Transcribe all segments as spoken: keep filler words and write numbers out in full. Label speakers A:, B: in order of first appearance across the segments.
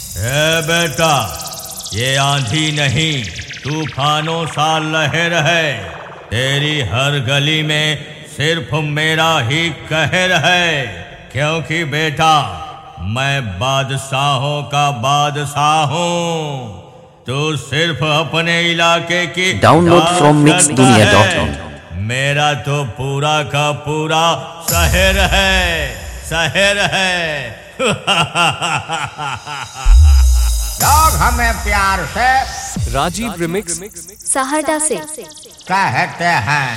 A: ए बेटा, ये आंधी नहीं तूफानों सा लहर है। तेरी हर गली में सिर्फ मेरा ही कहर है, क्योंकि बेटा मैं बादशाहों का बादशाह हूँ। तू सिर्फ अपने इलाके की
B: download from mix Duniya dot com.
A: मेरा तो पूरा का पूरा शहर है, शहर है।
C: लोग हमें प्यार से
D: राजीव रिमिक्स
E: सहरदा से
C: कहते हैं।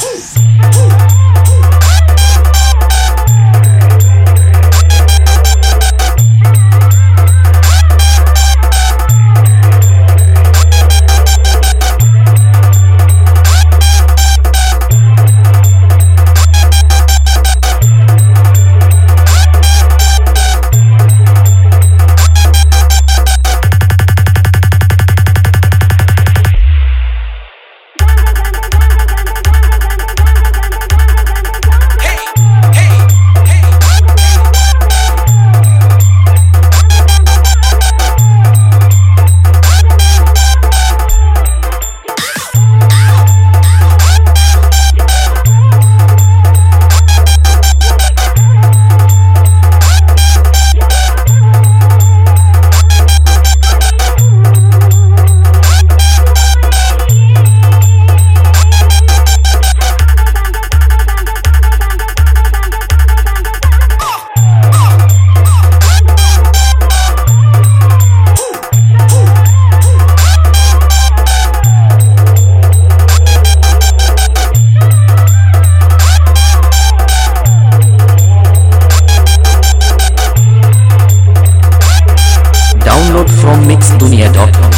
B: Download from mix Duniya dot com.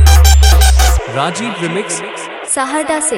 D: Rajeev remix
E: Saharda से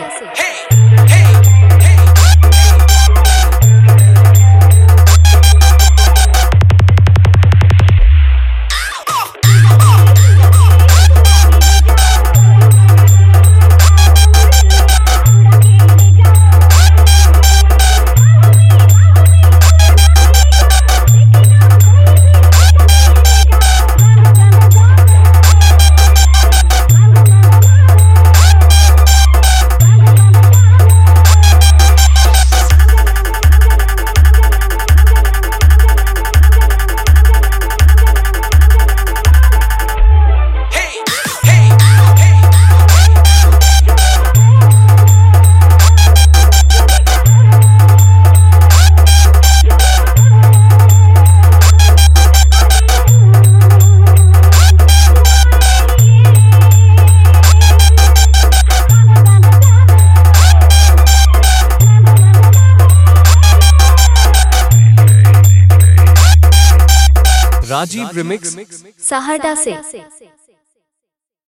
D: राजीव रिमिक्स
E: सहरदा से